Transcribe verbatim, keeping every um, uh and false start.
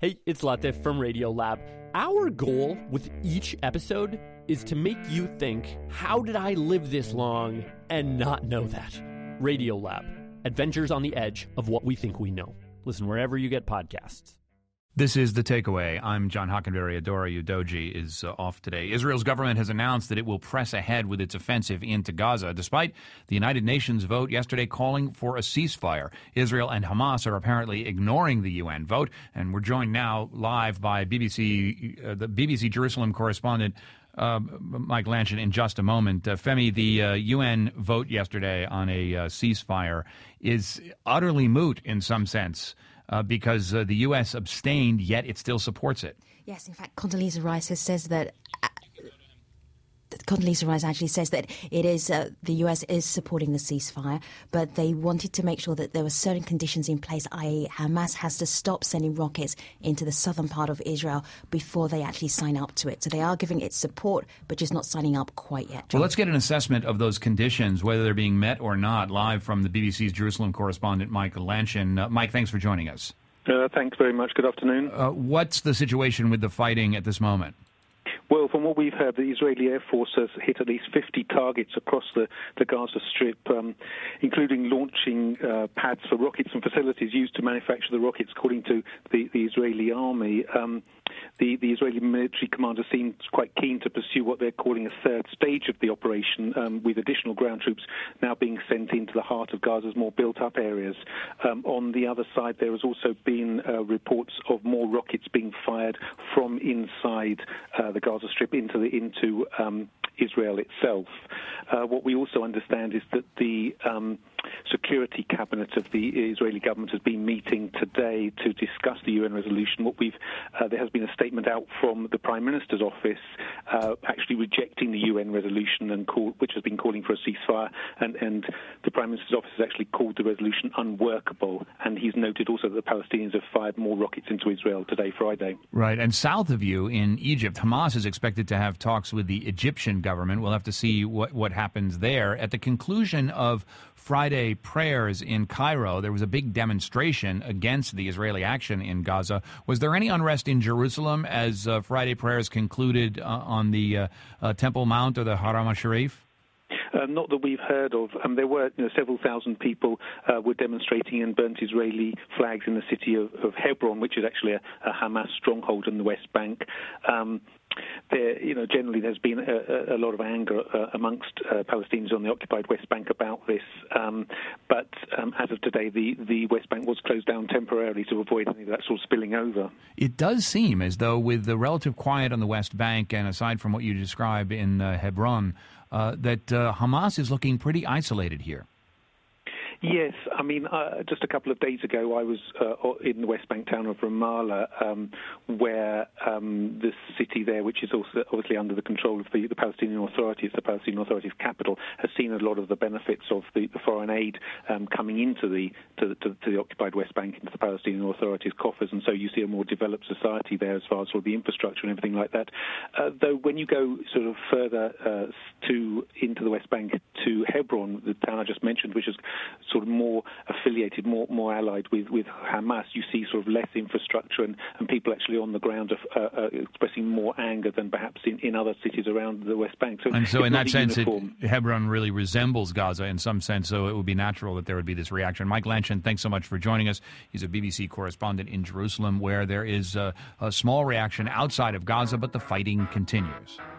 Hey, it's Latif from Radiolab. Our goal with each episode is to make you think, how did I live this long and not know that? Radiolab, adventures on the edge of what we think we know. Listen wherever you get podcasts. This is The Takeaway. I'm John Hockenberry. Adora Udoji is uh, off today. Israel's government has announced that it will press ahead with its offensive into Gaza, despite the United Nations vote yesterday calling for a ceasefire. Israel and Hamas are apparently ignoring the U N vote, and we're joined now live by B B C, uh, the B B C Jerusalem correspondent, Uh, Mike Lanchin, in just a moment. Uh, Femi, the uh, U N vote yesterday on a uh, ceasefire is utterly moot in some sense uh, because uh, the U S abstained, yet it still supports it. Yes, in fact, Condoleezza Rice says that uh, Condoleezza Rice actually says that it is uh, the U S is supporting the ceasefire, but they wanted to make sure that there were certain conditions in place, that is. Hamas has to stop sending rockets into the southern part of Israel before they actually sign up to it. So they are giving it support, but just not signing up quite yet. John. Well, let's get an assessment of those conditions, whether they're being met or not, live from the B B C's Jerusalem correspondent, Mike Lanchin. Uh, Mike, thanks for joining us. Uh, thanks very much. Good afternoon. Uh, what's the situation with the fighting at this moment? Well, from what we've heard, the Israeli Air Force has hit at least fifty targets across the, the Gaza Strip, um, including launching uh, pads for rockets and facilities used to manufacture the rockets, according to the, the Israeli army. Um, the, the Israeli military commander seems quite keen to pursue what they're calling a third stage of the operation, um, with additional ground troops now being sent into the heart of Gaza's more built-up areas. Um, on the other side, there has also been uh, reports of more rockets being fired from inside uh, the Gaza Strip into the into um, Israel itself. Uh, what we also understand is that the um, Security Cabinet of the Israeli government has been meeting today to discuss the U N resolution. What we've uh, there has been a statement out from the Prime Minister's office uh, actually rejecting the U N resolution and call, which has been calling for a ceasefire, and, and the Prime Minister's office has actually called the resolution unworkable, and he's noted also that the Palestinians have fired more rockets into Israel today, Friday. Right, and south of you in Egypt, Hamas is expected to have talks with the Egyptian government. We'll have to see what, what happens there. At the conclusion of Friday prayers in Cairo, there was a big demonstration against the Israeli action in Gaza. Was there any unrest in Jerusalem as uh, Friday prayers concluded uh, on the uh, uh, Temple Mount or the Haram al-Sharif? Uh, not that we've heard of. Um, there were you know, several thousand people uh, were demonstrating and burnt Israeli flags in the city of, of Hebron, which is actually a, a Hamas stronghold in the West Bank. Um, There, you know, generally there's been a, a lot of anger uh, amongst uh, Palestinians on the occupied West Bank about this. Um, but um, as of today, the, the West Bank was closed down temporarily to avoid any of that sort of spilling over. It does seem as though with the relative quiet on the West Bank, and aside from what you describe in uh, Hebron, uh, that uh, Hamas is looking pretty isolated here. Yes, I mean, uh, just a couple of days ago, I was uh, in the West Bank town of Ramallah, um, where um, the city there, which is also obviously under the control of the, the Palestinian Authority, it's the Palestinian Authority's capital, has seen a lot of the benefits of the, the foreign aid um, coming into the to, the to, to the occupied West Bank, into the Palestinian Authority's coffers, and so you see a more developed society there as far as sort of the infrastructure and everything like that. Uh, though when you go sort of further uh, to into the West Bank to Hebron, the town I just mentioned, which is sort of more affiliated, more more allied with, with Hamas, you see sort of less infrastructure and, and people actually on the ground of, uh, uh, expressing more anger than perhaps in, in other cities around the West Bank. So and so in that sense, it, uniform. Hebron really resembles Gaza in some sense, so it would be natural that there would be this reaction. Mike Lanchin, thanks so much for joining us. He's a B B C correspondent in Jerusalem, where there is a, a small reaction outside of Gaza, but the fighting continues.